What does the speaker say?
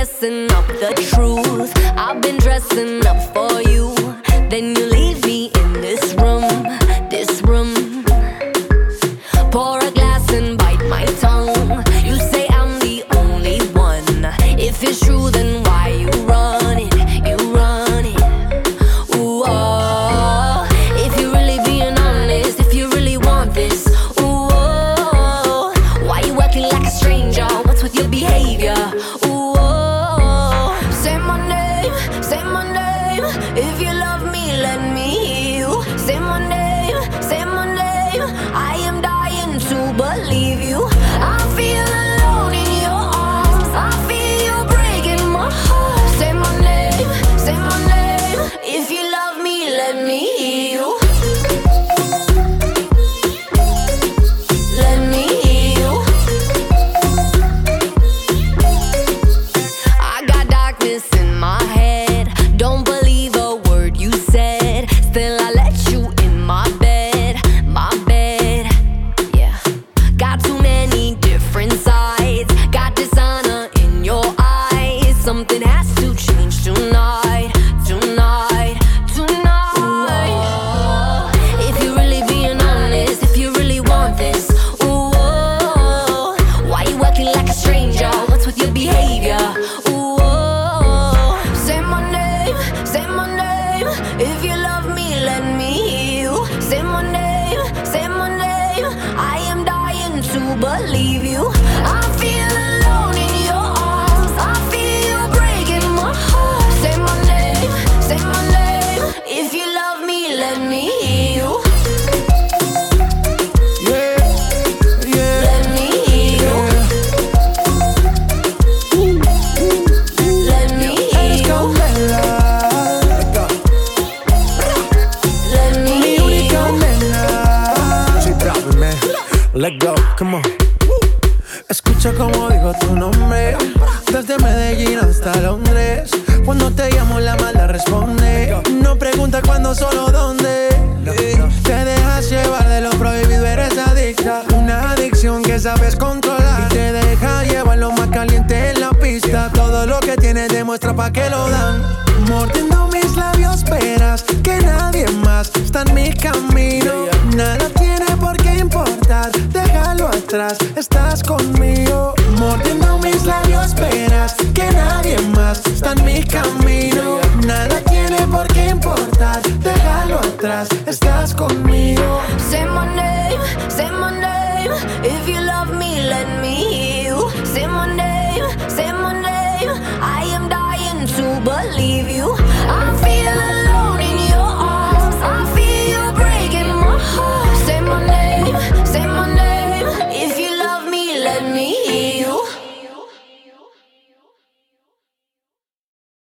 messing up the truth. I've been dressing up for you. Then you leave me in this room, this room. Pour a glass and bite my tongue. You say I'm the only one. If it's true, then why you run it? You run it. Ooh, oh. If you're really being honest, if you really want this, ooh, oh. Why you acting like a stranger? What's with your behavior? Ooh, oh. Say my name, say my name. If you love me, let me hear you. Say my name, say my name. I am dying to believe you. I feel alone in your arms. I feel you breaking my heart. Say my name, say my name. If you love me, let me hear you. Let me hear you. I got darkness in my head. Don't believe a word you said. Still I let you in my bed, my bed. Yeah. Got too many different sides. Got dishonor in your eyes. Something has to change tonight, tonight, tonight. Ooh, if you're really being honest, if you really want this, ooh, oh, why you acting like a stranger? What's with your behavior? Ooh, oh, say my name, say my name. If you love me, let me hear you. Say my name, say my name. I am dying to believe you. I feel alone in your arms. I feel you breaking my heart. Say my name, say my name. If you love me, let me hear you. Yeah, yeah, Let me hear you. Let me hear eres you. condena. Let me Mi hear única you. nena. She dropping, man. Let go, come on. Escucha como digo tu nombre. Desde Medellín hasta Londres. Cuando te llamo la mala responde. No pregunta cuándo, solo dónde. Te dejas llevar de lo prohibido, eres adicta. Una adicción que sabes controlar. Y te deja llevar lo más caliente en la pista. Todo lo que tienes demuestra pa' que lo dan. Mordiendo mis labios verás que nadie más está en mi camino. Nada tiene por qué importar, déjalo atrás, estás conmigo. Mordiendo mis labios verás que nadie más está en mi camino. Nada tiene por qué importar, déjalo atrás, estás conmigo. Say my name, say my name. If you love me, let me hear you. Say my name, say my name. I am dying to believe you.